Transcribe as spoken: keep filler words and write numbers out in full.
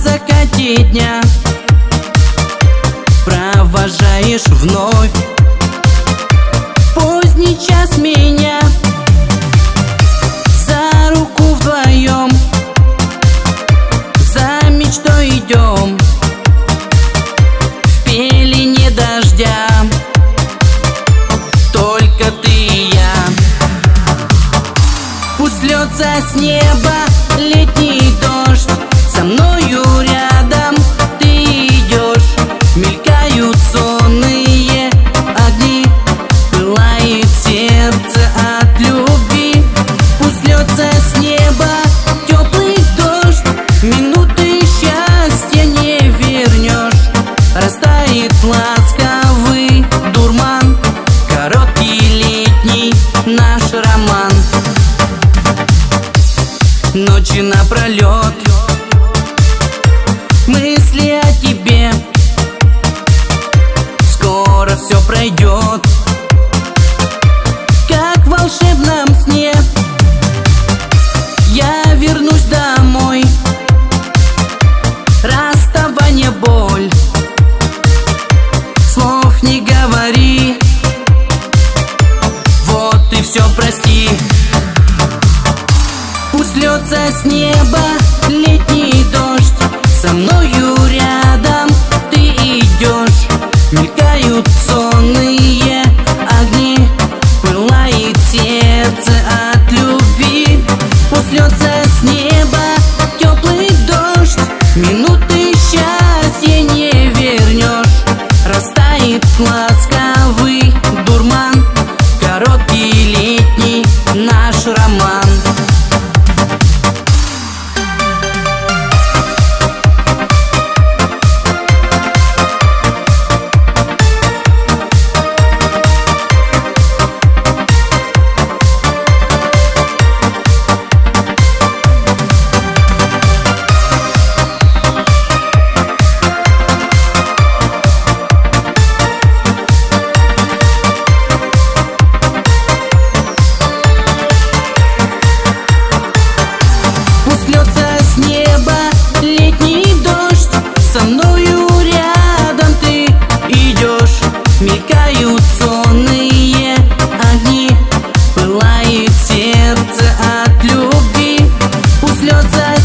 закате дня провожаешь вновь. Поздний час меня за руку вдвоем, за мечтой идем в пелене дождя. Только ты и я. Пусть льется с неба летний дождь, со мною рядом ты идешь. Мелькают сонные огни, пылает сердце от любви. Пусть льется с неба теплый дождь, минуты счастья не вернешь. Растает ласковый дурман, короткий летний наш роман. Ночи напролет мысли о тебе, скоро все пройдет, как в волшебном сне. Я вернусь домой, расставание боль, слов не говори, вот и все, прости. Пусть льется с неба летний дождь, со мною рядом ты идешь. Мелькают сонные огни, пылает сердце от любви. Пусть льется с неба теплый дождь, минуты счастья не вернешь. Растает ласковый дурман, короткий летний наш роман. С неба летний дождь, со мною рядом ты идешь. Мелькают сонные огни, пылает сердце от любви. Пусть льется